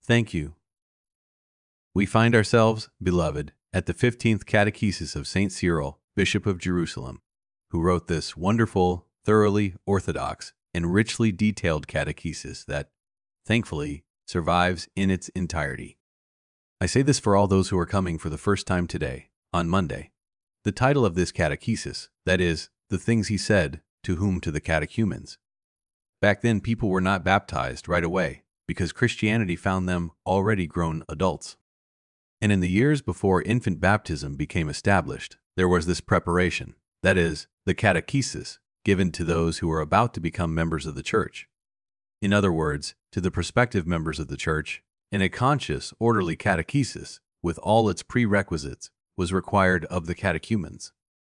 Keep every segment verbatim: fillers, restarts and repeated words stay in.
Thank you. We find ourselves, beloved, at the fifteenth Catechesis of Saint Cyril, Bishop of Jerusalem, who wrote this wonderful, thoroughly orthodox, and richly detailed catechesis that, thankfully, survives in its entirety. I say this for all those who are coming for the first time today, on Monday. The title of this catechesis, that is, the things he said, to whom to the catechumens. Back then, people were not baptized right away, because Christianity found them already grown adults. And in the years before infant baptism became established, there was this preparation, that is, the catechesis, given to those who were about to become members of the church. In other words, to the prospective members of the church, and a conscious, orderly catechesis, with all its prerequisites, was required of the catechumens.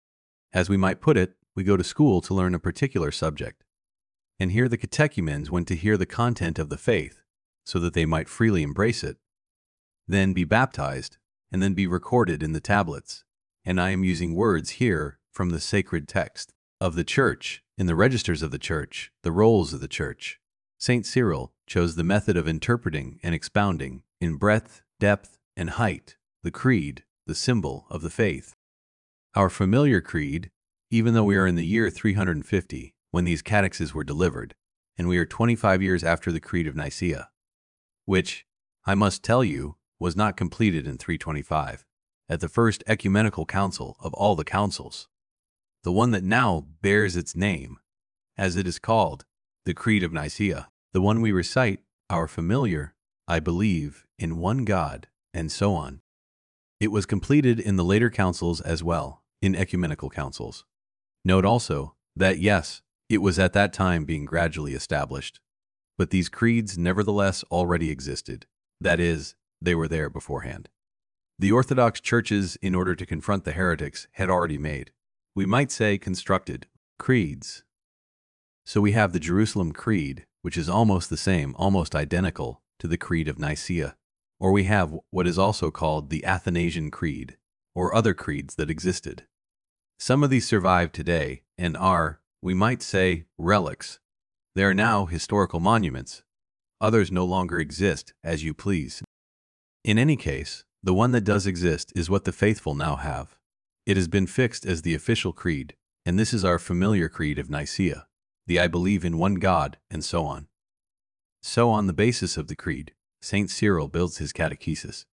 As we might put it, we go to school to learn a particular subject. And here the catechumens went to hear the content of the faith, so that they might freely embrace it, then be baptized, and then be recorded in the tablets. And I am using words here from the sacred text of the church, in the registers of the church, the rolls of the church. Saint Cyril chose the method of interpreting and expounding, in breadth, depth, and height, the creed, the symbol of the faith. Our familiar creed, even though we are in the year three hundred fifty, when these catechses were delivered, and we are twenty-five years after the Creed of Nicaea, which, I must tell you, was not completed in three twenty-five, at the first ecumenical council of all the councils, the one that now bears its name, as it is called, the Creed of Nicaea, the one we recite, our familiar, I believe, in one God, and so on. It was completed in the later councils as well, in ecumenical councils. Note also that, yes, it was at that time being gradually established, but these creeds nevertheless already existed. That is, they were there beforehand. The Orthodox churches, in order to confront the heretics, had already made, we might say constructed, creeds. So we have the Jerusalem Creed, which is almost the same, almost identical to the Creed of Nicaea, or we have what is also called the Athanasian Creed, or other creeds that existed. Some of these survive today and are, we might say, relics. They are now historical monuments. Others no longer exist, as you please. In any case, the one that does exist is what the faithful now have. It has been fixed as the official creed, and this is our familiar creed of Nicaea, the I believe in one God, and so on. So on the basis of the creed, Saint Cyril builds his catechesis.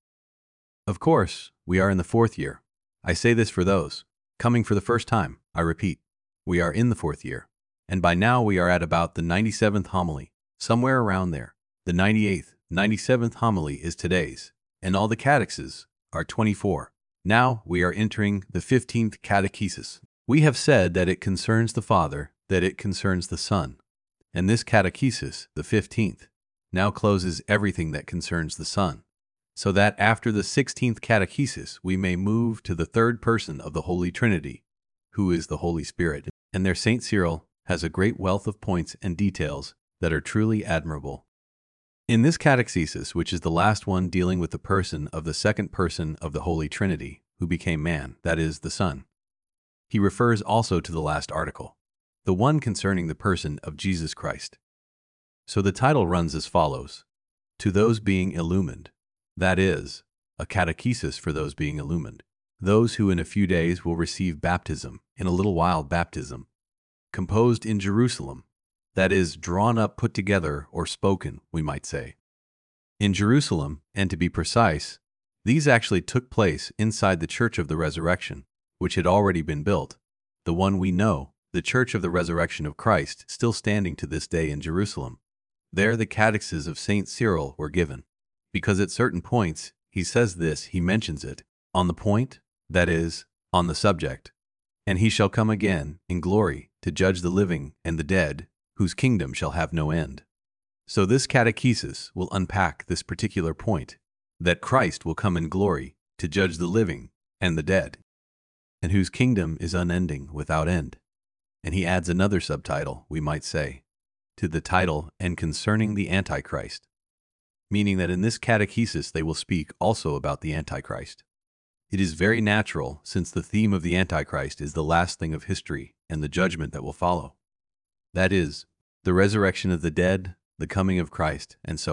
Of course, we are in the fourth year. I say this for those coming for the first time. I repeat, we are in the fourth year, and by now we are at about the ninety-seventh homily, somewhere around there. The ninety-eighth, ninety-seventh homily is today's, and all the catechses are twenty-four. Now we are entering the fifteenth catechesis. We have said that it concerns the Father, that it concerns the Son, and this catechesis, the fifteenth, now closes everything that concerns the Son, so that after the sixteenth catechesis we may move to the third person of the Holy Trinity, who is the Holy Spirit. And there Saint Cyril has a great wealth of points and details that are truly admirable. In this catechesis, which is the last one dealing with the person of the second person of the Holy Trinity, who became man, that is, the Son, he refers also to the last article, the one concerning the person of Jesus Christ. So the title runs as follows: To those being illumined, that is, a catechesis for those being illumined, those who in a few days will receive baptism, in a little while baptism, composed in Jerusalem, that is, drawn up, put together, or spoken, we might say. In Jerusalem, and to be precise, these actually took place inside the Church of the Resurrection, which had already been built, the one we know, the Church of the Resurrection of Christ, still standing to this day in Jerusalem. There the catechses of Saint Cyril were given, because at certain points he says this, he mentions it, on the point, that is, on the subject, and he shall come again in glory to judge the living and the dead, whose kingdom shall have no end. So this catechesis will unpack this particular point, that Christ will come in glory to judge the living and the dead, and whose kingdom is unending without end. And he adds another subtitle, we might say, to the title, and concerning the Antichrist, meaning that in this catechesis they will speak also about the Antichrist. It is very natural, since the theme of the Antichrist is the last thing of history and the judgment that will follow. That is, the resurrection of the dead, the coming of Christ, and so on.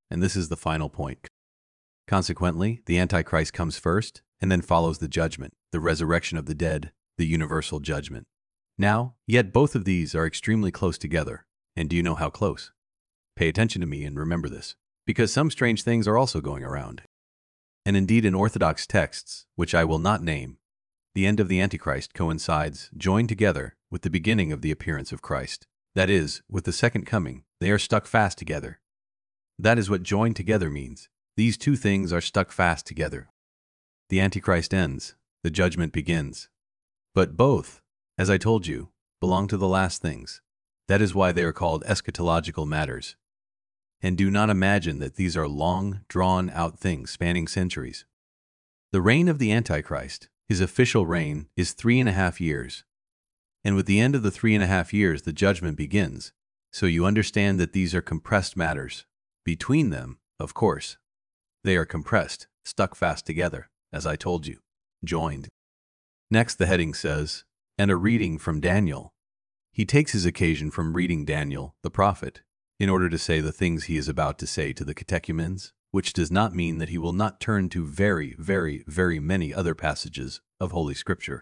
and this is the final point. Consequently, the Antichrist comes first, and then follows the judgment, the resurrection of the dead, the universal judgment. Now, yet both of these are extremely close together. And do you know how close? Pay attention to me and remember this, because some strange things are also going around. And indeed in Orthodox texts, which I will not name, the end of the Antichrist coincides, joined together, with the beginning of the appearance of Christ. That is, with the second coming, they are stuck fast together. That is what joined together means. These two things are stuck fast together. The Antichrist ends, the judgment begins. But both, as I told you, belong to the last things. That is why they are called eschatological matters. And do not imagine that these are long, drawn-out things spanning centuries. The reign of the Antichrist, his official reign, is three and a half years. And with the end of the three and a half years, the judgment begins. So you understand that these are compressed matters. Between them, of course, they are compressed, stuck fast together, as I told you, joined. Next, the heading says, and a reading from Daniel. He takes his occasion from reading Daniel, the prophet, in order to say the things he is about to say to the catechumens, which does not mean that he will not turn to very, very, very many other passages of Holy Scripture.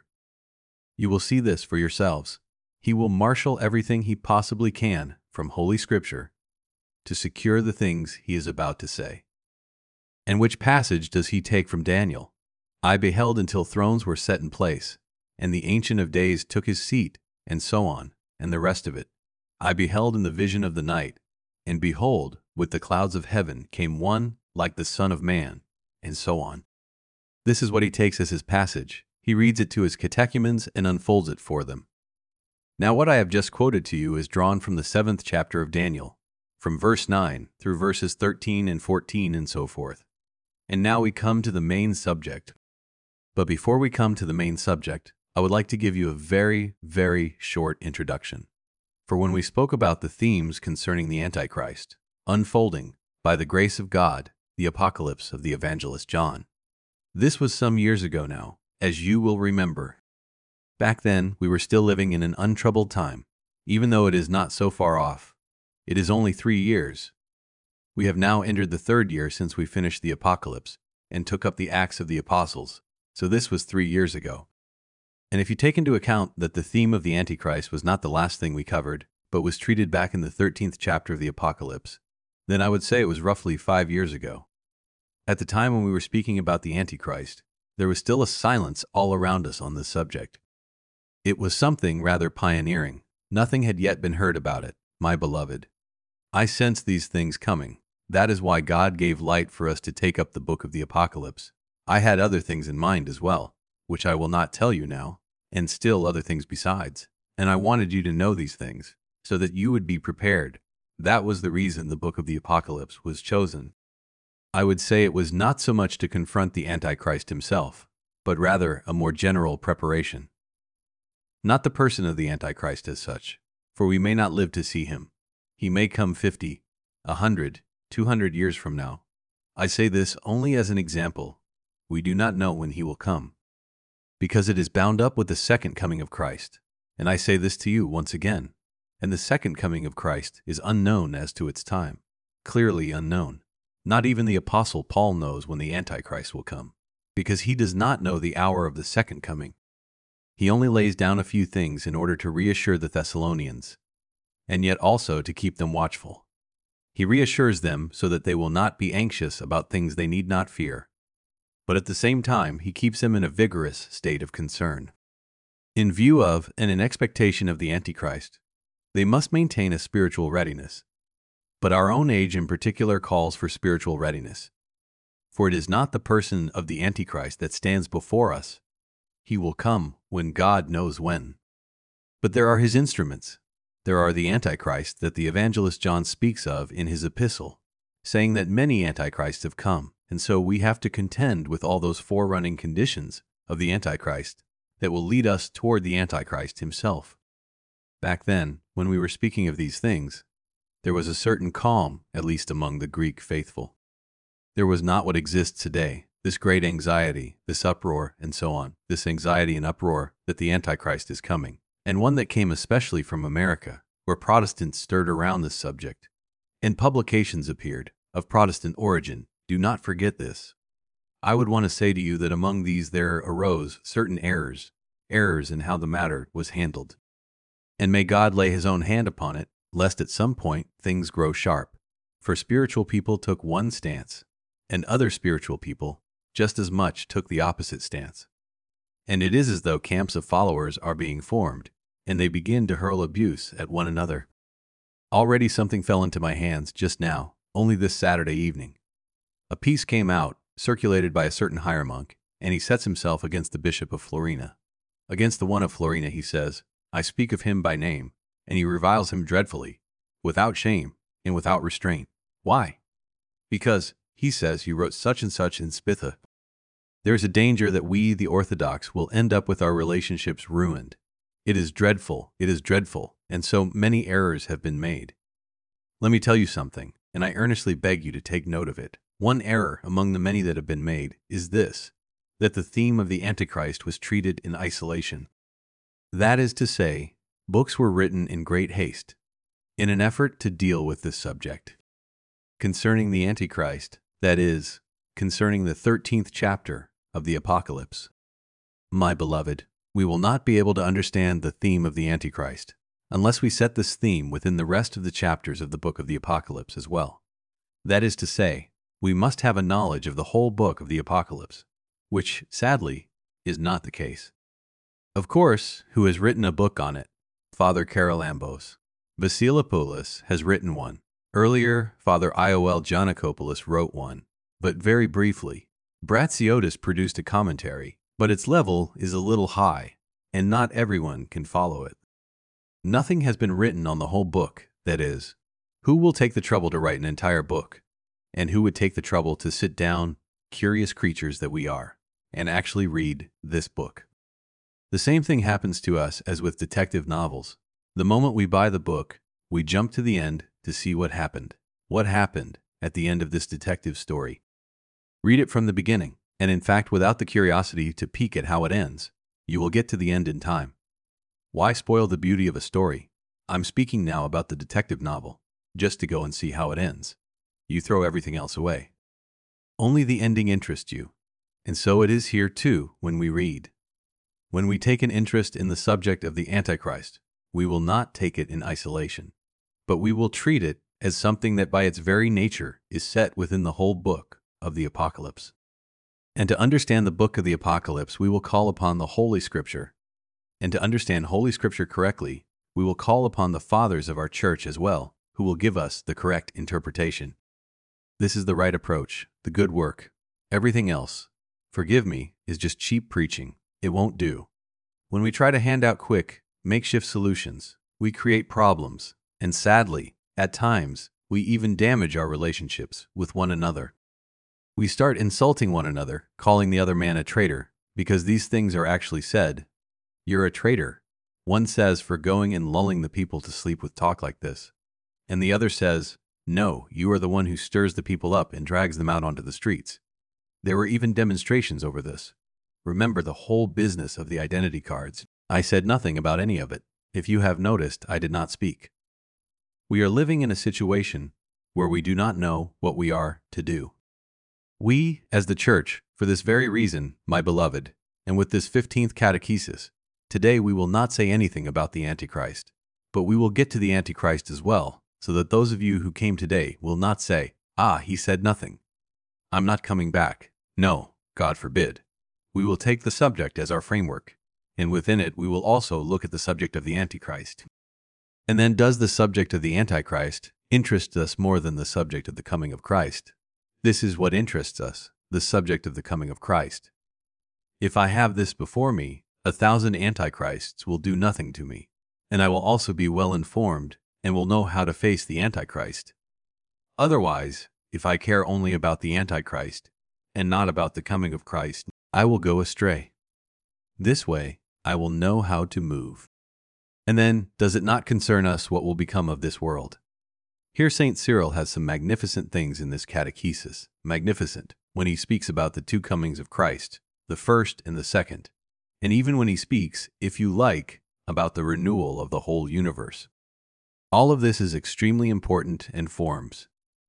You will see this for yourselves. He will marshal everything he possibly can from Holy Scripture to secure the things he is about to say. And which passage does he take from Daniel? I beheld until thrones were set in place, and the Ancient of Days took his seat, and so on, and the rest of it. I beheld in the vision of the night, and behold, with the clouds of heaven came one like the Son of Man, and so on. This is what he takes as his passage. He reads it to his catechumens and unfolds it for them. Now what I have just quoted to you is drawn from the seventh chapter of Daniel, from verse nine through verses thirteen and fourteen and so forth. And now we come to the main subject. But before we come to the main subject, I would like to give you a very, very short introduction. For when we spoke about the themes concerning the Antichrist, unfolding, by the grace of God, the apocalypse of the evangelist John. This was some years ago now, as you will remember. Back then, we were still living in an untroubled time, even though it is not so far off. It is only three years. We have now entered the third year since we finished the apocalypse and took up the Acts of the Apostles, so this was three years ago. And if you take into account that the theme of the Antichrist was not the last thing we covered, but was treated back in the thirteenth chapter of the Apocalypse, then I would say it was roughly five years ago. At the time when we were speaking about the Antichrist, there was still a silence all around us on this subject. It was something rather pioneering. Nothing had yet been heard about it, my beloved. I sensed these things coming. That is why God gave light for us to take up the book of the Apocalypse. I had other things in mind as well, which I will not tell you now, and still other things besides. And I wanted you to know these things, so that you would be prepared. That was the reason the book of the Apocalypse was chosen. I would say it was not so much to confront the Antichrist himself, but rather a more general preparation. Not the person of the Antichrist as such, for we may not live to see him. He may come fifty, a hundred, two hundred years from now. I say this only as an example. We do not know when he will come, because it is bound up with the second coming of Christ. And I say this to you once again. And the second coming of Christ is unknown as to its time, clearly unknown. Not even the Apostle Paul knows when the Antichrist will come, because he does not know the hour of the second coming. He only lays down a few things in order to reassure the Thessalonians, and yet also to keep them watchful. He reassures them so that they will not be anxious about things they need not fear, but at the same time he keeps them in a vigorous state of concern. In view of and in expectation of the Antichrist, they must maintain a spiritual readiness. But our own age in particular calls for spiritual readiness. For it is not the person of the Antichrist that stands before us. He will come when God knows when. But there are his instruments. There are the Antichrist that the evangelist John speaks of in his epistle, saying that many Antichrists have come, and so we have to contend with all those forerunning conditions of the Antichrist that will lead us toward the Antichrist himself. Back then, when we were speaking of these things, there was a certain calm, at least among the Greek faithful. There was not what exists today, this great anxiety, this uproar, and so on, this anxiety and uproar that the Antichrist is coming, and one that came especially from America, where Protestants stirred around this subject. And publications appeared, of Protestant origin. Do not forget this. I would want to say to you that among these there arose certain errors, errors in how the matter was handled. And may God lay his own hand upon it, lest at some point things grow sharp. For spiritual people took one stance, and other spiritual people just as much took the opposite stance. And it is as though camps of followers are being formed, and they begin to hurl abuse at one another. Already something fell into my hands just now, only this Saturday evening. A piece came out, circulated by a certain hieromonk, and he sets himself against the Bishop of Florina. Against the one of Florina he says, I speak of him by name, and he reviles him dreadfully, without shame and without restraint. Why? Because, he says, he wrote such and such in Spitha. There is a danger that we, the Orthodox, will end up with our relationships ruined. It is dreadful, it is dreadful, and so many errors have been made. Let me tell you something, and I earnestly beg you to take note of it. One error among the many that have been made is this, that the theme of the Antichrist was treated in isolation. That is to say, books were written in great haste, in an effort to deal with this subject. Concerning the Antichrist, that is, concerning the thirteenth chapter of the Apocalypse. My beloved, we will not be able to understand the theme of the Antichrist unless we set this theme within the rest of the chapters of the book of the Apocalypse as well. That is to say, we must have a knowledge of the whole book of the Apocalypse, which, sadly, is not the case. Of course, who has written a book on it? Father Charalambos. Vasilopoulos has written one. Earlier, Father Iol Giannakopoulos wrote one. But very briefly, Bratsiotis produced a commentary, but its level is a little high, and not everyone can follow it. Nothing has been written on the whole book, that is, who will take the trouble to write an entire book? And who would take the trouble to sit down, curious creatures that we are, and actually read this book? The same thing happens to us as with detective novels. The moment we buy the book, we jump to the end to see what happened. What happened at the end of this detective story? Read it from the beginning, and in fact without the curiosity to peek at how it ends, you will get to the end in time. Why spoil the beauty of a story? I'm speaking now about the detective novel, just to go and see how it ends. You throw everything else away. Only the ending interests you, and so it is here too when we read. When we take an interest in the subject of the Antichrist, we will not take it in isolation, but we will treat it as something that by its very nature is set within the whole book of the Apocalypse. And to understand the book of the Apocalypse, we will call upon the Holy Scripture. And to understand Holy Scripture correctly, we will call upon the fathers of our church as well, who will give us the correct interpretation. This is the right approach, the good work. Everything else, forgive me, is just cheap preaching. It won't do. When we try to hand out quick, makeshift solutions, we create problems, and sadly, at times, we even damage our relationships with one another. We start insulting one another, calling the other man a traitor, because these things are actually said. You're a traitor, one says, for going and lulling the people to sleep with talk like this. And the other says, no, you are the one who stirs the people up and drags them out onto the streets. There were even demonstrations over this. Remember the whole business of the identity cards. I said nothing about any of it. If you have noticed, I did not speak. We are living in a situation where we do not know what we are to do. We, as the Church, for this very reason, my beloved, and with this fifteenth catechesis, today we will not say anything about the Antichrist, but we will get to the Antichrist as well, so that those of you who came today will not say, ah, he said nothing. I'm not coming back. No, God forbid. We will take the subject as our framework, and within it we will also look at the subject of the Antichrist. And then, does the subject of the Antichrist interest us more than the subject of the coming of Christ? This is what interests us, the subject of the coming of Christ. If I have this before me, a thousand Antichrists will do nothing to me, and I will also be well informed and will know how to face the Antichrist. Otherwise, if I care only about the Antichrist and not about the coming of Christ, I will go astray. This way, I will know how to move. And then, does it not concern us what will become of this world? Here Saint Cyril has some magnificent things in this catechesis, magnificent, when he speaks about the two comings of Christ, the first and the second, and even when he speaks, if you like, about the renewal of the whole universe. All of this is extremely important and forms,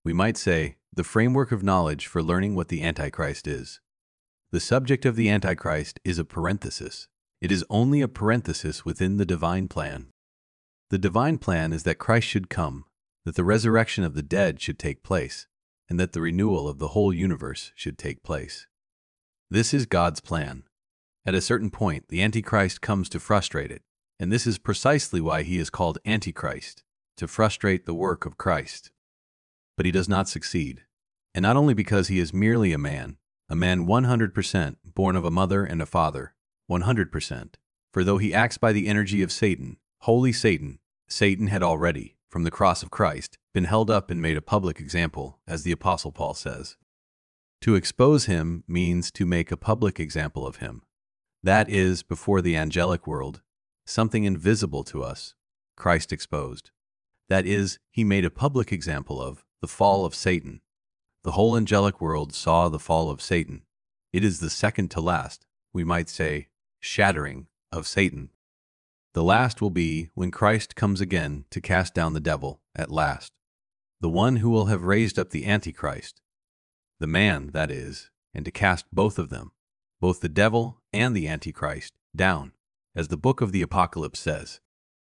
We might say, the framework of knowledge for learning what the Antichrist is. The subject of the Antichrist is a parenthesis. It is only a parenthesis within the divine plan. The divine plan is that Christ should come, that the resurrection of the dead should take place, and that the renewal of the whole universe should take place. This is God's plan. At a certain point, the Antichrist comes to frustrate it, and this is precisely why he is called Antichrist, to frustrate the work of Christ. But he does not succeed, and not only because he is merely a man, a man one hundred percent born of a mother and a father, one hundred percent, for though he acts by the energy of Satan, holy Satan, Satan had already, from the cross of Christ, been held up and made a public example, as the Apostle Paul says. To expose him means to make a public example of him. That is, before the angelic world, something invisible to us, Christ exposed. That is, he made a public example of the fall of Satan. The whole angelic world saw the fall of Satan. It is the second to last, we might say, shattering of Satan. The last will be when Christ comes again to cast down the devil at last, the one who will have raised up the Antichrist, the man, that is, and to cast both of them, both the devil and the Antichrist, down, as the book of the Apocalypse says,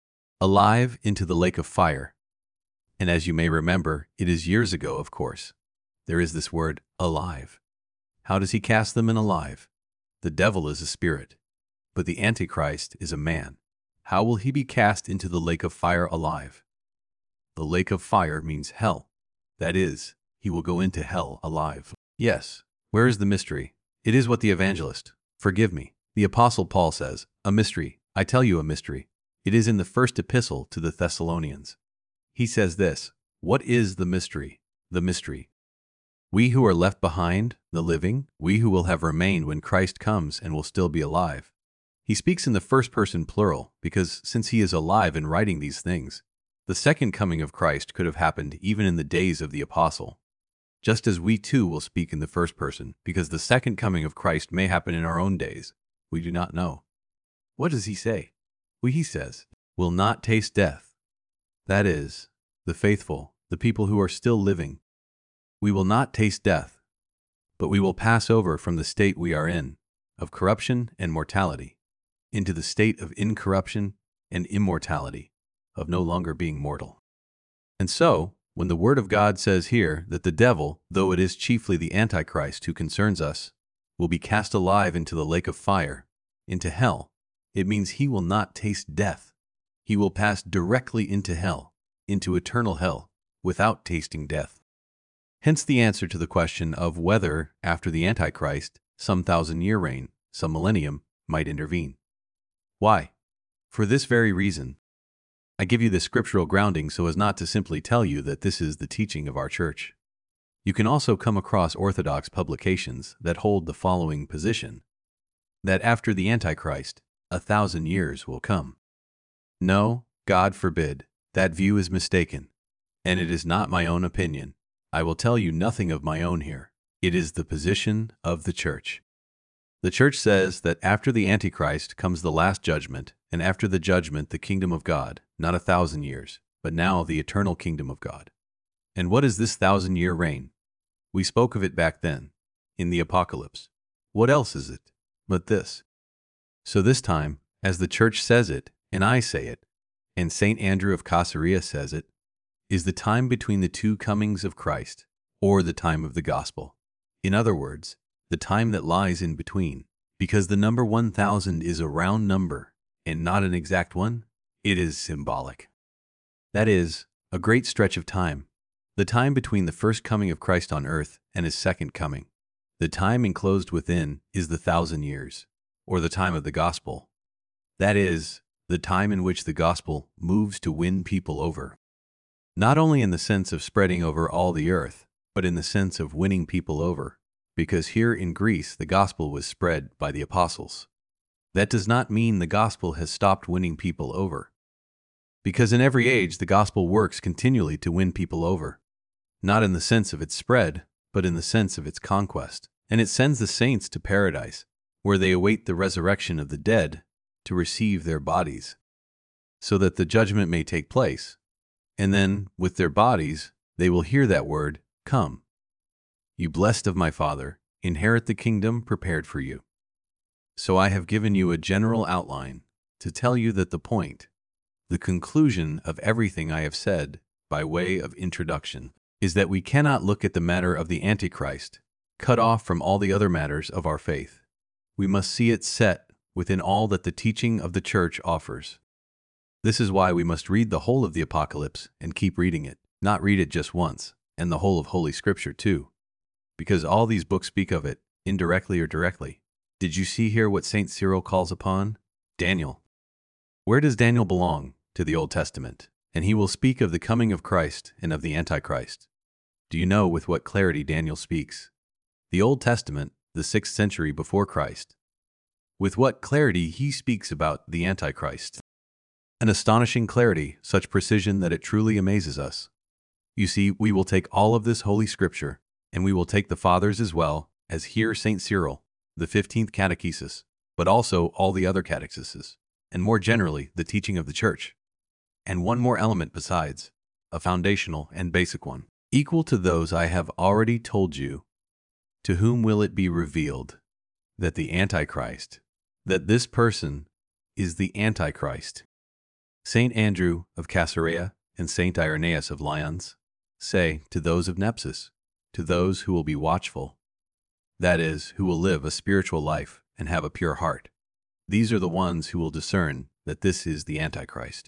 alive into the lake of fire. And as you may remember, it is years ago, of course. There is this word, alive. How does he cast them in alive? The devil is a spirit, but the Antichrist is a man. How will he be cast into the lake of fire alive? The lake of fire means hell. That is, he will go into hell alive. Yes, where is the mystery? It is what the evangelist, forgive me, the Apostle Paul says, a mystery. I tell you a mystery. It is in the first epistle to the Thessalonians. He says this, what is the mystery? The mystery. We who are left behind, the living, we who will have remained when Christ comes and will still be alive. He speaks in the first person plural because since he is alive in writing these things, the second coming of Christ could have happened even in the days of the apostle. Just as we too will speak in the first person because the second coming of Christ may happen in our own days. We do not know. What does he say? We, he says, will not taste death. That is, the faithful, the people who are still living. We will not taste death, but we will pass over from the state we are in, of corruption and mortality, into the state of incorruption and immortality, of no longer being mortal. And so, when the Word of God says here that the devil, though it is chiefly the Antichrist who concerns us, will be cast alive into the lake of fire, into hell, it means he will not taste death. He will pass directly into hell, into eternal hell, without tasting death. Hence the answer to the question of whether, after the Antichrist, some thousand-year reign, some millennium, might intervene. Why? For this very reason. I give you the scriptural grounding so as not to simply tell you that this is the teaching of our church. You can also come across Orthodox publications that hold the following position, that after the Antichrist, a thousand years will come. No, God forbid, that view is mistaken, and it is not my own opinion. I will tell you nothing of my own here. It is the position of the church. The church says that after the Antichrist comes the last judgment, and after the judgment the kingdom of God, not a thousand years, but now the eternal kingdom of God. And what is this thousand-year reign? We spoke of it back then, in the Apocalypse. What else is it but this? So this time, as the church says it, and I say it, and Saint Andrew of Caesarea says it, is the time between the two comings of Christ, or the time of the gospel. In other words, the time that lies in between, because the number one thousand is a round number, and not an exact one, it is symbolic. That is, a great stretch of time, the time between the first coming of Christ on earth and his second coming. The time enclosed within is the thousand years, or the time of the gospel. That is, the time in which the gospel moves to win people over. Not only in the sense of spreading over all the earth, but in the sense of winning people over, because here in Greece the gospel was spread by the apostles. That does not mean the gospel has stopped winning people over, because in every age the gospel works continually to win people over, not in the sense of its spread, but in the sense of its conquest. And it sends the saints to paradise, where they await the resurrection of the dead to receive their bodies, so that the judgment may take place. And then, with their bodies, they will hear that word, Come, you blessed of my Father, inherit the kingdom prepared for you. So I have given you a general outline to tell you that the point, the conclusion of everything I have said by way of introduction, is that we cannot look at the matter of the Antichrist cut off from all the other matters of our faith. We must see it set within all that the teaching of the Church offers. This is why we must read the whole of the Apocalypse and keep reading it, not read it just once, and the whole of Holy Scripture too, because all these books speak of it, indirectly or directly. Did you see here what Saint Cyril calls upon? Daniel. Where does Daniel belong? To the Old Testament, and he will speak of the coming of Christ and of the Antichrist. Do you know with what clarity Daniel speaks? The Old Testament, the sixth century before Christ. With what clarity he speaks about the Antichrist. An astonishing clarity, such precision that it truly amazes us. You see, we will take all of this Holy Scripture, and we will take the Fathers as well as here Saint Cyril, the fifteenth Catechesis, but also all the other catecheses, and more generally the teaching of the Church. And one more element besides, a foundational and basic one, equal to those I have already told you. To whom will it be revealed that the Antichrist, that this person is the Antichrist? Saint Andrew of Caesarea and Saint Irenaeus of Lyons say to those of Nepsis, to those who will be watchful, that is, who will live a spiritual life and have a pure heart. These are the ones who will discern that this is the Antichrist.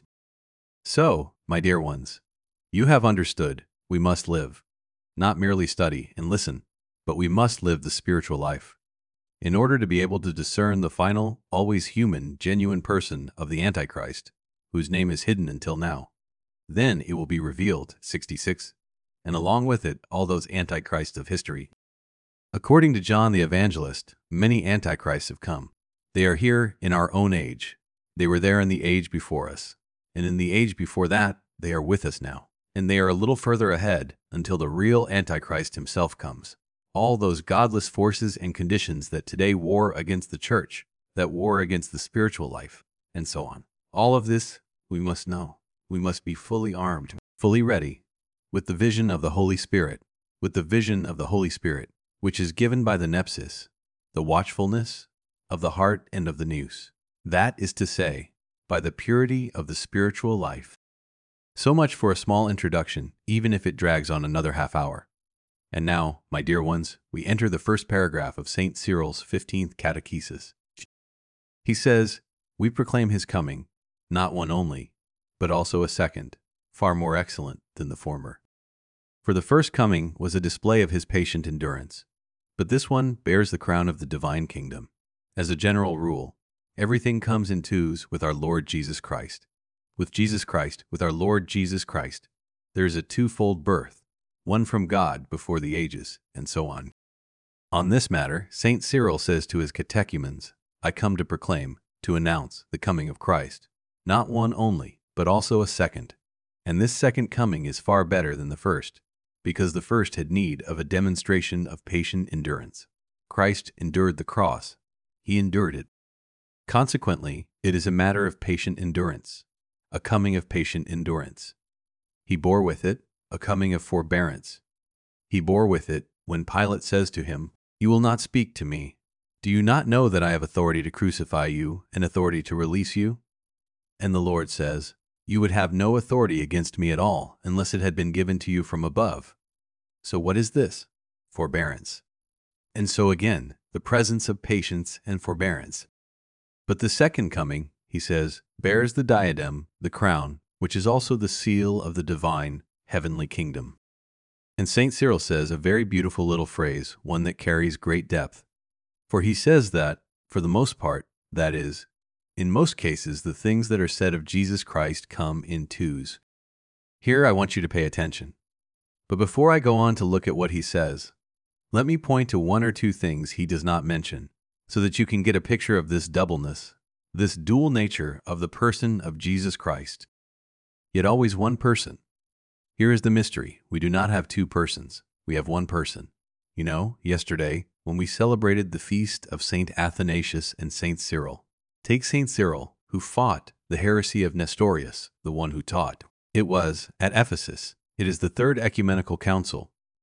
So, my dear ones, you have understood we must live, not merely study and listen, but we must live the spiritual life, in order to be able to discern the final, always human, genuine person of the Antichrist, whose name is hidden until now. Then it will be revealed, sixty-six, and along with it all those Antichrists of history. According to John the Evangelist, many Antichrists have come. They are here in our own age. They were there in the age before us. And in the age before that, they are with us now. And they are a little further ahead until the real Antichrist himself comes. All those godless forces and conditions that today war against the Church, that war against the spiritual life, and so on. All of this we must know. We must be fully armed, fully ready, with the vision of the Holy Spirit, with the vision of the Holy Spirit, which is given by the Nepsis, the watchfulness of the heart and of the nous. That is to say, by the purity of the spiritual life. So much for a small introduction, even if it drags on another half hour. And now, my dear ones, we enter the first paragraph of Saint Cyril's fifteenth Catechesis. He says, we proclaim his coming, not one only, but also a second, far more excellent than the former. For the first coming was a display of his patient endurance, but this one bears the crown of the divine kingdom. As a general rule, everything comes in twos with our Lord Jesus Christ. With Jesus Christ, with our Lord Jesus Christ, there is a twofold birth, one from God before the ages, and so on. On this matter, Saint Cyril says to his catechumens, I come to proclaim, to announce the coming of Christ, not one only, but also a second. And this second coming is far better than the first, because the first had need of a demonstration of patient endurance. Christ endured the cross. He endured it. Consequently, it is a matter of patient endurance, a coming of patient endurance. He bore with it a coming of forbearance. He bore with it when Pilate says to him, You will not speak to me. Do you not know that I have authority to crucify you and authority to release you? And the Lord says, You would have no authority against me at all unless it had been given to you from above. So what is this? Forbearance. And so again, the presence of patience and forbearance. But the second coming, he says, bears the diadem, the crown, which is also the seal of the divine, heavenly kingdom. And Saint Cyril says a very beautiful little phrase, one that carries great depth. For he says that, for the most part, that is, in most cases, the things that are said of Jesus Christ come in twos. Here I want you to pay attention. But before I go on to look at what he says, let me point to one or two things he does not mention, so that you can get a picture of this doubleness, this dual nature of the person of Jesus Christ. Yet always one person. Here is the mystery. We do not have two persons. We have one person. You know, yesterday, when we celebrated the feast of Saint Athanasius and Saint Cyril, take Saint Cyril, who fought the heresy of Nestorius, the one who taught. It was at Ephesus. It is the Third Ecumenical Council.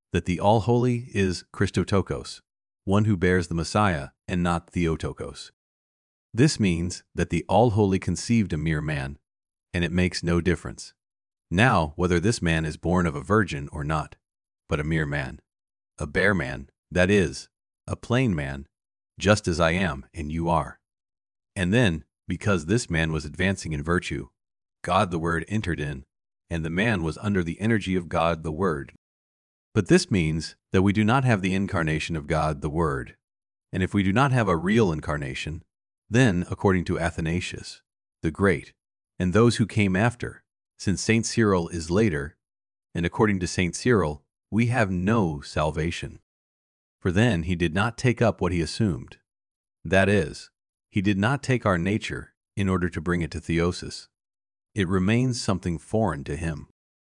that the All-Holy is Christotokos, one who bears the Messiah, and not Theotokos. This means that the All-Holy conceived a mere man, and it makes no difference now whether this man is born of a virgin or not, but a mere man, a bare man, that is, a plain man, just as I am and you are. And then, because this man was advancing in virtue, God the Word entered in, and the man was under the energy of God the Word. But this means that we do not have the incarnation of God the Word. And if we do not have a real incarnation, then, according to Athanasius the Great, and those who came after, since Saint Cyril is later, and according to Saint Cyril, we have no salvation. For then he did not take up what he assumed. That is, he did not take our nature in order to bring it to theosis. It remains something foreign to him.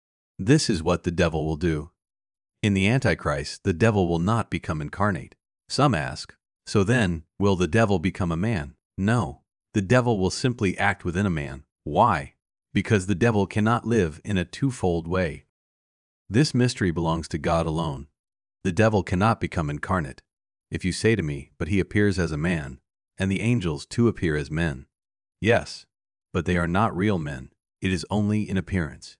This is what the devil will do. In the Antichrist, the devil will not become incarnate. Some ask, so then, will the devil become a man? No, the devil will simply act within a man. Why? Because the devil cannot live in a twofold way. This mystery belongs to God alone. The devil cannot become incarnate. If you say to me, but he appears as a man, and the angels too appear as men. Yes, but they are not real men. It is only in appearance.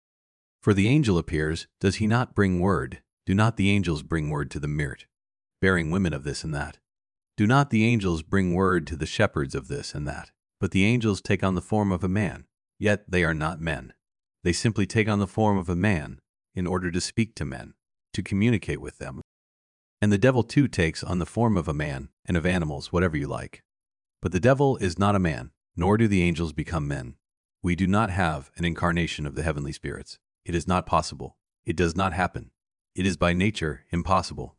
For the angel appears, does he not bring word? Do not the angels bring word to the Mirt, bearing women of this and that? Do not the angels bring word to the shepherds of this and that? But the angels take on the form of a man, yet they are not men. They simply take on the form of a man in order to speak to men, to communicate with them. And the devil too takes on the form of a man and of animals, whatever you like. But the devil is not a man, nor do the angels become men. We do not have an incarnation of the heavenly spirits. It is not possible. It does not happen. It is by nature impossible.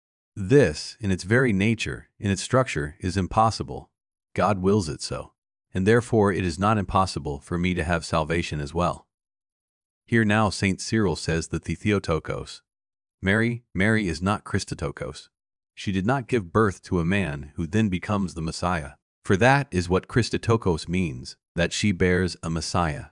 This, in its very nature, in its structure, is impossible. God wills it so, and therefore it is not impossible for me to have salvation as well. Here now Saint Cyril says that the Theotokos, Mary, Mary is not Christotokos. She did not give birth to a man who then becomes the Messiah. For that is what Christotokos means, that she bears a Messiah.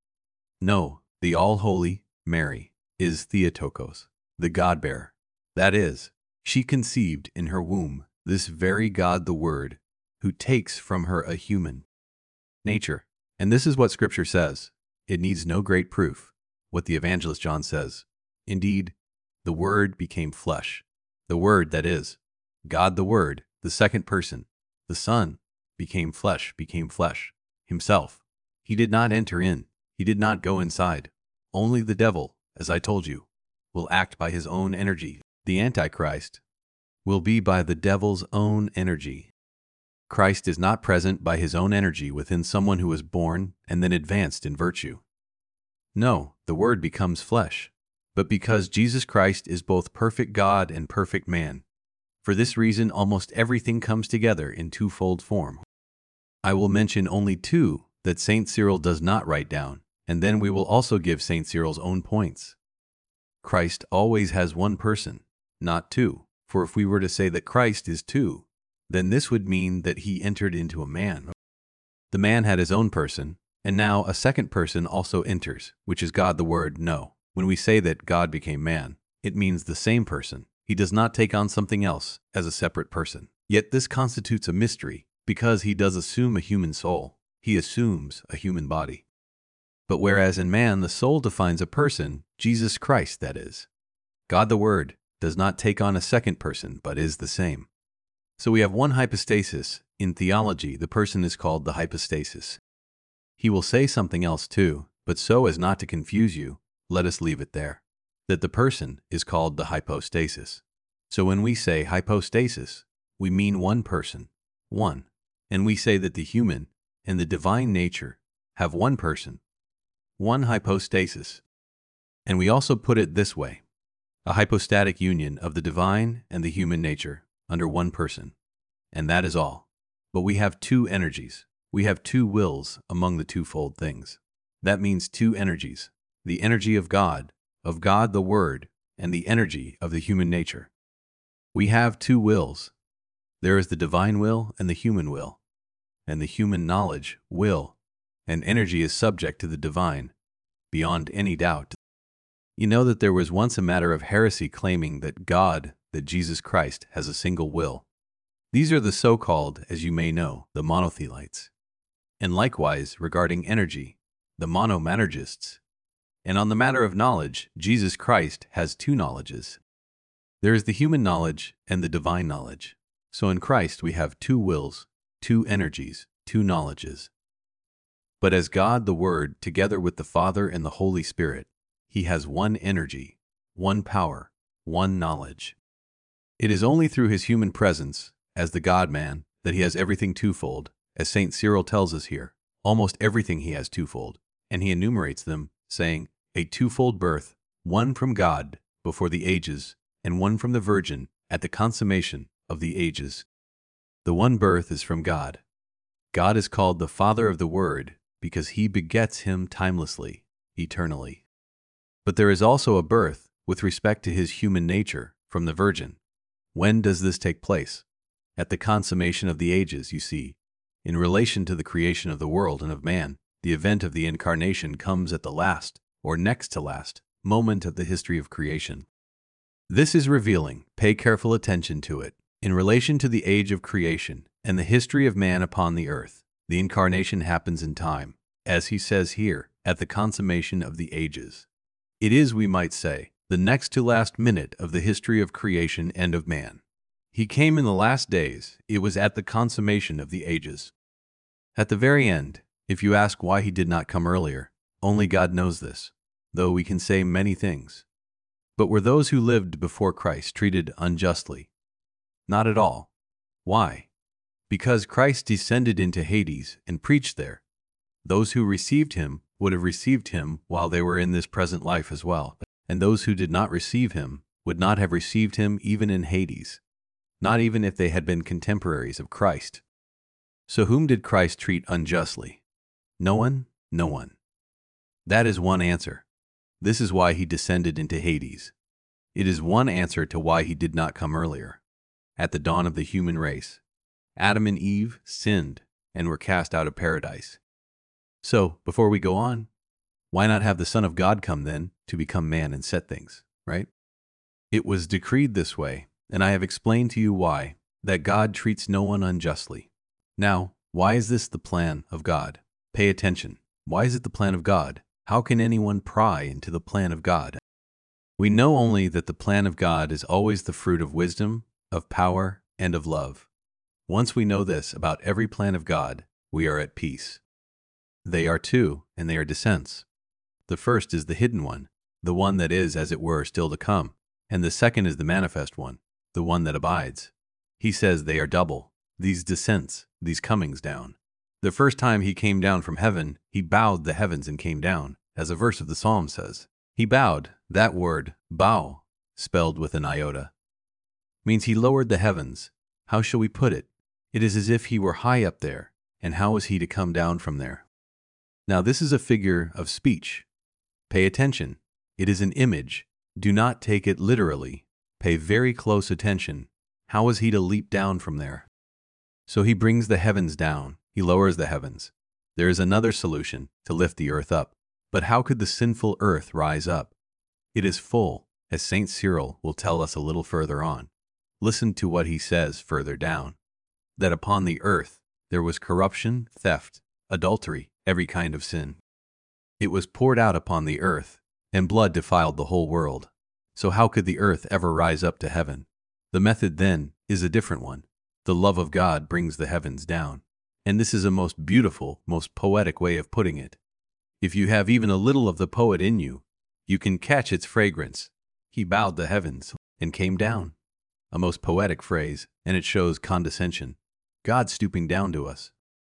No, the all-holy Mary is Theotokos, the God-bearer. That is, she conceived in her womb this very God the Word, who takes from her a human nature. And this is what Scripture says. It needs no great proof, what the evangelist John says. Indeed, the Word became flesh. The Word, that is, God the Word, the second person, the Son, became flesh, became flesh, himself. He did not enter in. He did not go inside. Only the devil, as I told you, will act by his own energy. The Antichrist will be by the devil's own energy. Christ is not present by his own energy within someone who was born and then advanced in virtue. No, the Word becomes flesh. But because Jesus Christ is both perfect God and perfect man, for this reason almost everything comes together in twofold form. I will mention only two that Saint Cyril does not write down, and then we will also give Saint Cyril's own points. Christ always has one person, not two, for if we were to say that Christ is two, then this would mean that he entered into a man. The man had his own person, and now a second person also enters, which is God the Word. No, when we say that God became man, it means the same person. He does not take on something else as a separate person. Yet this constitutes a mystery, because he does assume a human soul. He assumes a human body. But whereas in man the soul defines a person, Jesus Christ, that is, God the Word, does not take on a second person, but is the same. So we have one hypostasis. In theology, the person is called the hypostasis. He will say something else too, but so as not to confuse you, let us leave it there. That the person is called the hypostasis. So when we say hypostasis, we mean one person, one. And we say that the human and the divine nature have one person, one hypostasis. And we also put it this way, a hypostatic union of the divine and the human nature under one person. And that is all. But we have two energies. We have two wills among the twofold things. That means two energies, the energy of God, of God the Word, and the energy of the human nature. We have two wills. There is the divine will and the human will, and the human knowledge, will, and energy is subject to the divine, beyond any doubt. You know that there was once a matter of heresy claiming that God, that Jesus Christ, has a single will. These are the so-called, as you may know, the monothelites. And likewise, regarding energy, the monomanergists. And on the matter of knowledge, Jesus Christ has two knowledges. There is the human knowledge and the divine knowledge. So in Christ we have two wills, two energies, two knowledges. But as God the Word, together with the Father and the Holy Spirit, He has one energy, one power, one knowledge. It is only through His human presence, as the God-man, that He has everything twofold, as Saint Cyril tells us here. Almost everything He has twofold, and he enumerates them, saying, a twofold birth, one from God before the ages, and one from the Virgin at the consummation of the ages. The one birth is from God. God is called the Father of the Word because He begets Him timelessly, eternally. But there is also a birth with respect to His human nature from the Virgin. When does this take place? At the consummation of the ages, you see. In relation to the creation of the world and of man, the event of the incarnation comes at the last, or next to last, moment of the history of creation. This is revealing, pay careful attention to it, in relation to the age of creation and the history of man upon the earth. The incarnation happens in time, as he says here, at the consummation of the ages. It is, we might say, the next to last minute of the history of creation and of man. He came in the last days, it was at the consummation of the ages. At the very end, if you ask why He did not come earlier, only God knows this, though we can say many things. But were those who lived before Christ treated unjustly? Not at all. Why? Because Christ descended into Hades and preached there. Those who received Him would have received Him while they were in this present life as well, and those who did not receive Him would not have received Him even in Hades, not even if they had been contemporaries of Christ. So whom did Christ treat unjustly? No one, no one. That is one answer. This is why He descended into Hades. It is one answer to why He did not come earlier. At the dawn of the human race, Adam and Eve sinned and were cast out of paradise. So, before we go on, why not have the Son of God come then to become man and set things, right? It was decreed this way, and I have explained to you why, that God treats no one unjustly. Now, why is this the plan of God? Pay attention. Why is it the plan of God? How can anyone pry into the plan of God? We know only that the plan of God is always the fruit of wisdom, of power, and of love. Once we know this about every plan of God, we are at peace. They are two, and they are descents. The first is the hidden one, the one that is, as it were, still to come, and the second is the manifest one, the one that abides. He says they are double, these descents, these comings down. The first time He came down from heaven, He bowed the heavens and came down, as a verse of the Psalm says. He bowed. That word, bow, spelled with an iota, means He lowered the heavens. How shall we put it? It is as if He were high up there, and how was He to come down from there? Now this is a figure of speech. Pay attention. It is an image. Do not take it literally. Pay very close attention. How was He to leap down from there? So He brings the heavens down. He lowers the heavens. There is another solution, to lift the earth up. But how could the sinful earth rise up? It is full, as Saint Cyril will tell us a little further on. Listen to what he says further down. That upon the earth there was corruption, theft, adultery, every kind of sin. It was poured out upon the earth, and blood defiled the whole world. So how could the earth ever rise up to heaven? The method then is a different one. The love of God brings the heavens down. And this is a most beautiful, most poetic way of putting it. If you have even a little of the poet in you, you can catch its fragrance. He bowed the heavens and came down. A most poetic phrase, and it shows condescension. God stooping down to us.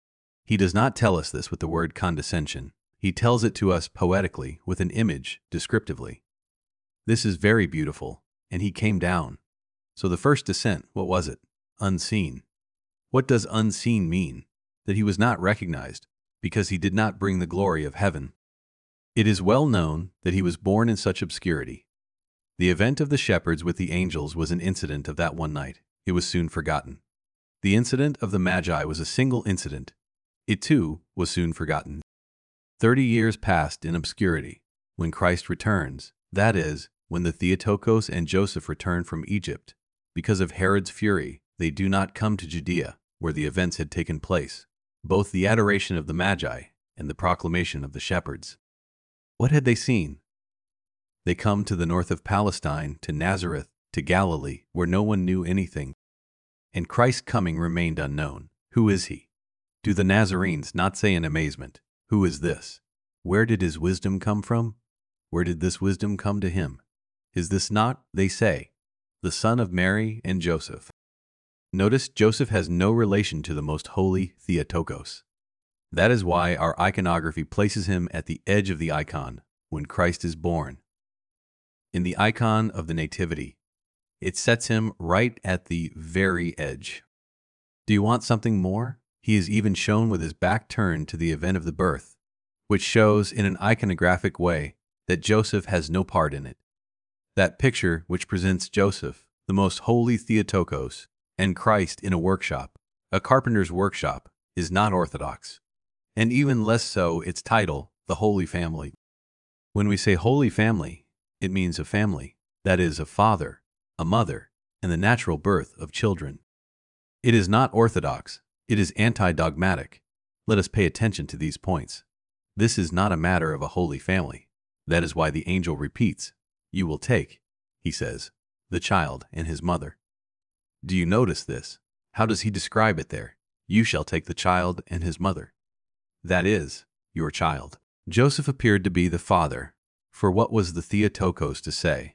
He does not tell us this with the word condescension. He tells it to us poetically with an image, descriptively. This is very beautiful, and He came down. So the first descent, what was it? Unseen. What does unseen mean? That He was not recognized, because He did not bring the glory of heaven. It is well known that He was born in such obscurity. The event of the shepherds with the angels was an incident of that one night. It was soon forgotten. The incident of the Magi was a single incident. It too was soon forgotten. Thirty years passed in obscurity. When Christ returns, That is, when the Theotokos and Joseph return from Egypt. Because of Herod's fury, they do not come to Judea, where the events had taken place, both the adoration of the Magi and the proclamation of the shepherds. What had they seen? They come to the north of Palestine, to Nazareth, to Galilee, where no one knew anything. And Christ's coming remained unknown. Who is he? Do the Nazarenes not say in amazement, "Who is this? Where did his wisdom come from? Where did this wisdom come to him? Is this not," they say, "the son of Mary and Joseph?" Notice Joseph has no relation to the most holy Theotokos. That is why our iconography places him at the edge of the icon when Christ is born. In the icon of the Nativity, it sets him right at the very edge. Do you want something more? He is even shown with his back turned to the event of the birth, which shows in an iconographic way that Joseph has no part in it. That picture which presents Joseph, the most holy Theotokos, and Christ in a workshop, a carpenter's workshop, is not orthodox, and even less so its title, the Holy Family. When we say Holy Family, it means a family, that is, a father, a mother, and the natural birth of children. It is not orthodox, it is anti-dogmatic. Let us pay attention to these points. This is not a matter of a holy family. That is why the angel repeats, "You will take," he says, "the child and his mother." Do you notice this? How does he describe it there? You shall take the child and his mother. That is, your child. Joseph appeared to be the father, for what was the Theotokos to say?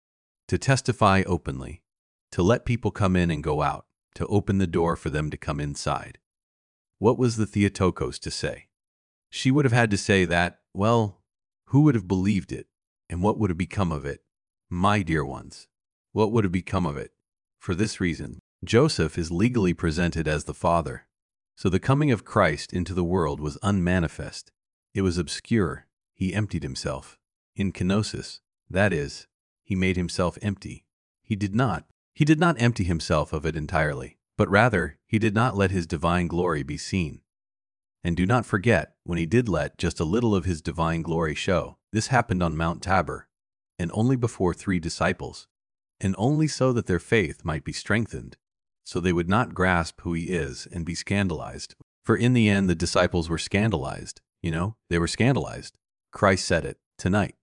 To testify openly, to let people come in and go out, to open the door for them to come inside. What was the Theotokos to say? She would have had to say that, well, who would have believed it? And what would have become of it? My dear ones, what would have become of it? For this reason, Joseph is legally presented as the father. So the coming of Christ into the world was unmanifest. It was obscure. He emptied himself. In kenosis, that is, he made himself empty. He did not. He did not empty himself of it entirely, but rather, he did not let his divine glory be seen. And do not forget, when he did let just a little of his divine glory show, this happened on Mount Tabor, and only before three disciples, and only so that their faith might be strengthened, so they would not grasp who he is and be scandalized. For in the end, the disciples were scandalized. You know, they were scandalized. Christ said it tonight.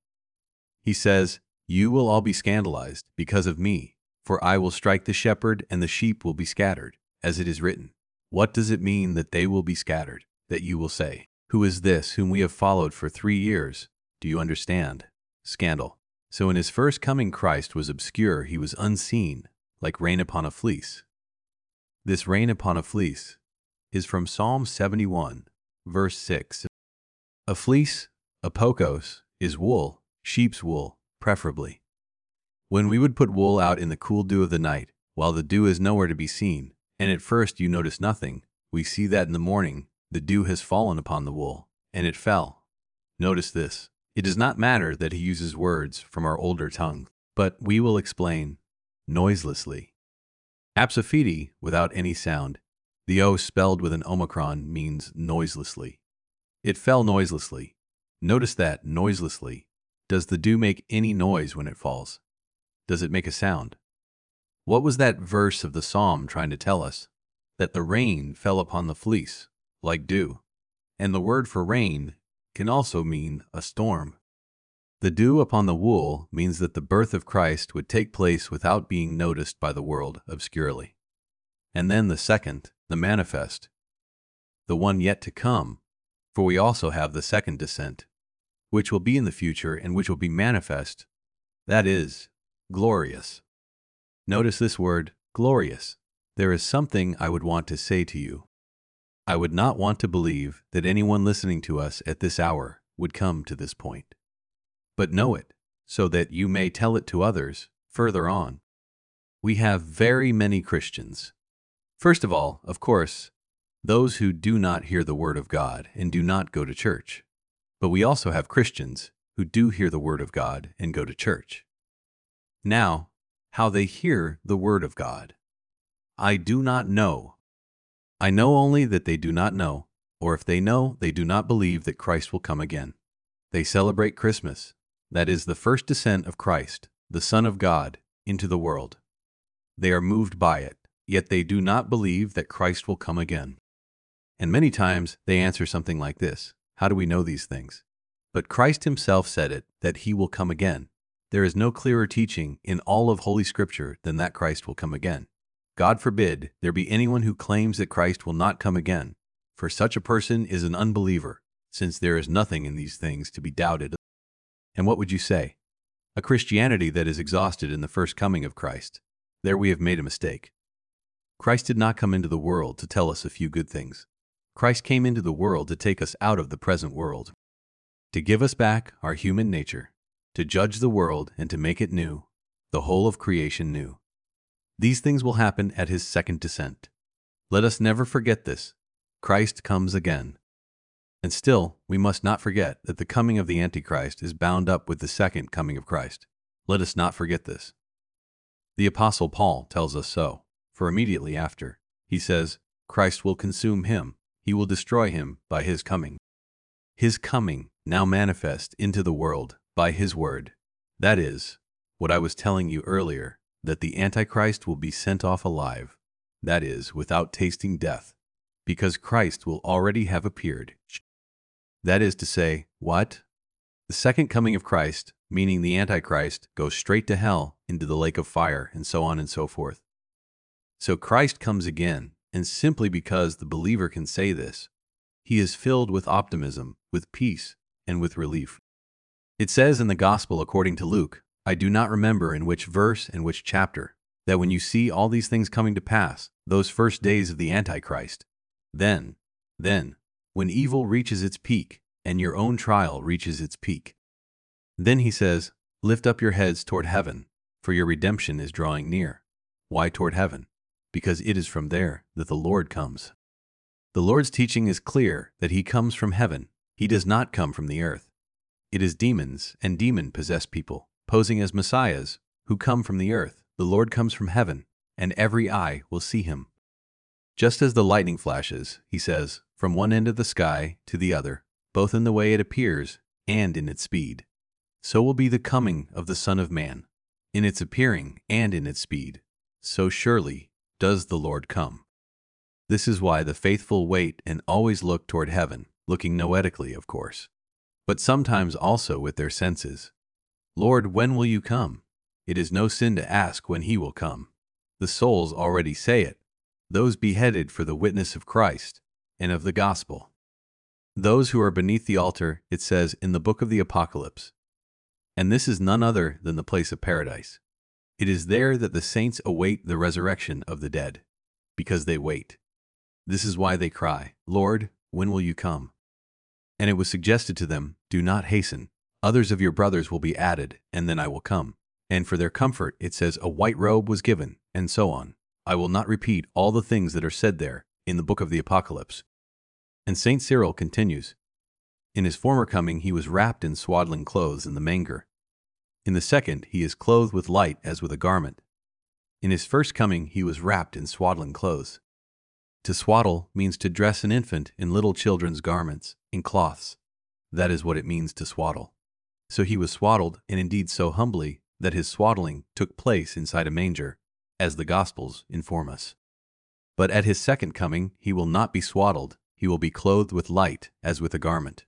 He says, "You will all be scandalized because of me, for I will strike the shepherd and the sheep will be scattered, as it is written." What does it mean that they will be scattered? That you will say, "Who is this whom we have followed for three years? Do you understand? Scandal. So in his first coming, Christ was obscure. He was unseen, like rain upon a fleece. This rain upon a fleece is from Psalm seventy-one, verse six. A fleece, a pokos, is wool, sheep's wool, preferably. When we would put wool out in the cool dew of the night, while the dew is nowhere to be seen, and at first you notice nothing, we see that in the morning the dew has fallen upon the wool, and it fell. Notice this. It does not matter that he uses words from our older tongue, but we will explain noiselessly. Apsifidi, without any sound. The O spelled with an omicron means noiselessly. It fell noiselessly. Notice that, noiselessly. Does the dew make any noise when it falls? Does it make a sound? What was that verse of the psalm trying to tell us? That the rain fell upon the fleece, like dew. And the word for rain can also mean a storm. The dew upon the wool means that the birth of Christ would take place without being noticed by the world obscurely. And then the second, the manifest, the one yet to come, for we also have the second descent, which will be in the future and which will be manifest, that is, glorious. Notice this word, glorious. There is something I would want to say to you. I would not want to believe that anyone listening to us at this hour would come to this point. But know it, so that you may tell it to others further on. We have very many Christians. First of all, of course, those who do not hear the word of God and do not go to church. But we also have Christians who do hear the word of God and go to church. Now, how they hear the word of God, I do not know. I know only that they do not know, or if they know, they do not believe that Christ will come again. They celebrate Christmas. That is the first descent of Christ, the Son of God, into the world. They are moved by it, yet they do not believe that Christ will come again. And many times they answer something like this: how do we know these things? But Christ himself said it, that he will come again. There is no clearer teaching in all of Holy Scripture than that Christ will come again. God forbid there be anyone who claims that Christ will not come again, for such a person is an unbeliever, since there is nothing in these things to be doubted. And what would you say? A Christianity that is exhausted in the first coming of Christ. There we have made a mistake. Christ did not come into the world to tell us a few good things. Christ came into the world to take us out of the present world, to give us back our human nature, to judge the world and to make it new, the whole of creation new. These things will happen at his second descent. Let us never forget this. Christ comes again. And still, we must not forget that the coming of the Antichrist is bound up with the second coming of Christ. Let us not forget this. The Apostle Paul tells us so, for immediately after, he says, Christ will consume him, he will destroy him by his coming. His coming, now manifest into the world, by his word. That is, what I was telling you earlier, that the Antichrist will be sent off alive, that is, without tasting death, because Christ will already have appeared. That is to say, what? The second coming of Christ, meaning the Antichrist, goes straight to hell, into the lake of fire, and so on and so forth. So Christ comes again, and simply because the believer can say this, he is filled with optimism, with peace, and with relief. It says in the Gospel according to Luke, I do not remember in which verse and which chapter, that when you see all these things coming to pass, those first days of the Antichrist, then, then, when evil reaches its peak, and your own trial reaches its peak. Then he says, lift up your heads toward heaven, for your redemption is drawing near. Why toward heaven? Because it is from there that the Lord comes. The Lord's teaching is clear that he comes from heaven. He does not come from the earth. It is demons and demon-possessed people, posing as messiahs, who come from the earth. The Lord comes from heaven, and every eye will see him. Just as the lightning flashes, he says, from one end of the sky to the other, both in the way it appears and in its speed, so will be the coming of the Son of Man, in its appearing and in its speed. So surely does the Lord come. This is why the faithful wait and always look toward heaven, looking noetically, of course, but sometimes also with their senses. Lord, when will you come? It is no sin to ask when he will come. The souls already say it, those beheaded for the witness of Christ and of the gospel. Those who are beneath the altar, it says in the book of the Apocalypse. And this is none other than the place of paradise. It is there that the saints await the resurrection of the dead, because they wait. This is why they cry, Lord, when will you come? And it was suggested to them, do not hasten. Others of your brothers will be added, and then I will come. And for their comfort, it says a white robe was given, and so on. I will not repeat all the things that are said there in the book of the Apocalypse. And Saint Cyril continues, in his former coming he was wrapped in swaddling clothes in the manger. In the second he is clothed with light as with a garment. In his first coming he was wrapped in swaddling clothes. To swaddle means to dress an infant in little children's garments, in cloths. That is what it means to swaddle. So he was swaddled, and indeed so humbly, that his swaddling took place inside a manger, as the Gospels inform us. But at his second coming he will not be swaddled, he will be clothed with light as with a garment.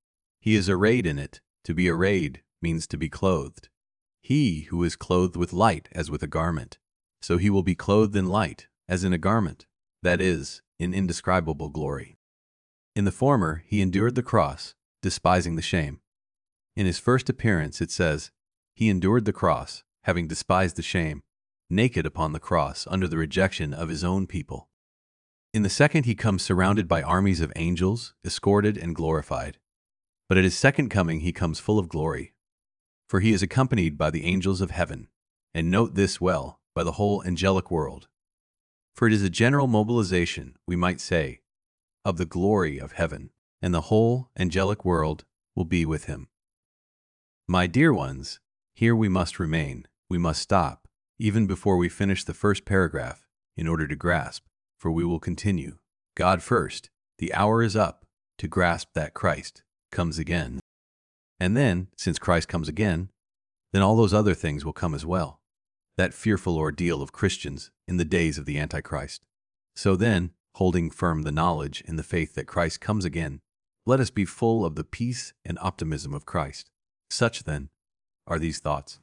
He is arrayed in it. To be arrayed means to be clothed. He who is clothed with light as with a garment. So he will be clothed in light, as in a garment, that is, in indescribable glory. In the former he endured the cross, despising the shame. In his first appearance it says, he endured the cross, having despised the shame, naked upon the cross under the rejection of his own people. In the second he comes surrounded by armies of angels, escorted and glorified. But at his second coming he comes full of glory, for he is accompanied by the angels of heaven, and note this well, by the whole angelic world. For it is a general mobilization, we might say, of the glory of heaven, and the whole angelic world will be with him. My dear ones, here we must remain, we must stop, even before we finish the first paragraph, in order to grasp, for we will continue. God first, the hour is up, to grasp that Christ comes again. And then, since Christ comes again, then all those other things will come as well. That fearful ordeal of Christians in the days of the Antichrist. So then, holding firm the knowledge and the faith that Christ comes again, let us be full of the peace and optimism of Christ. Such, then, are these thoughts.